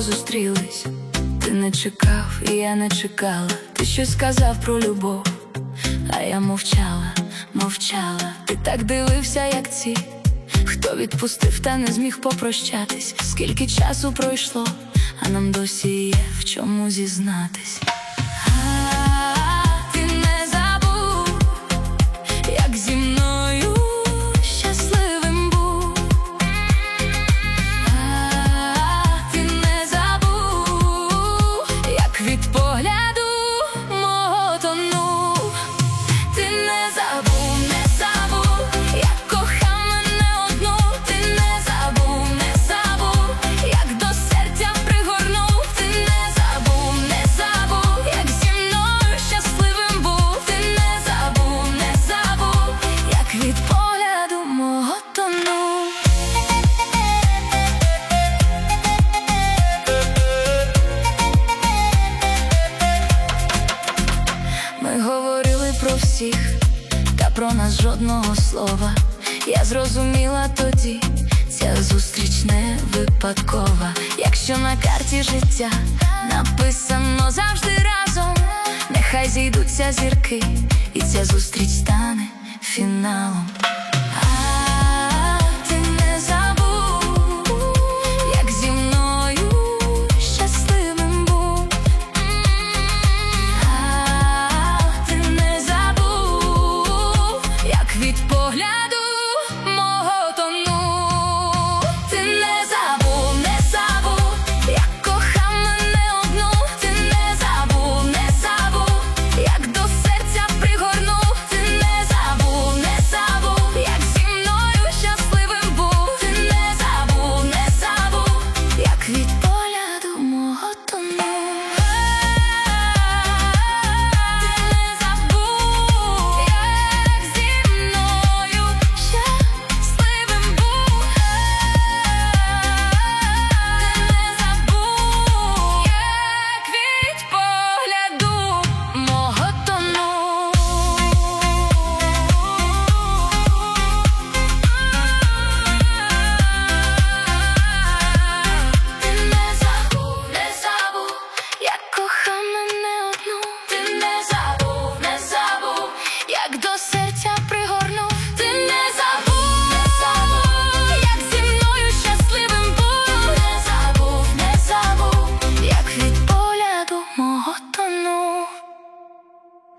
випадково зустрілись. Ти не чекав, і я не чекала. Ти щось сказав про любов, а я мовчала, мовчала. Ти так дивився, як ці, хто відпустив та не зміг попрощатись. Скільки часу пройшло, а нам досі є в чому зізнатись. Ти не забув, як зі мною щасливим був. Ти не забув, як від погляду мого тонув. Ти не забув, не забув, як кохав мене одну. Ти не забув, не забув, як до серця пригорнув. Ти не забув, не забув, як зі мною щасливим був. Ти не забув, не забув, як від погляду мого тонув. Ми говорили про всіх, та про нас жодного слова. Я зрозуміла тоді, ця зустріч не випадкова. Якщо на карті життя написано завжди разом, нехай зійдуться зірки, і ця зустріч стане фіналом.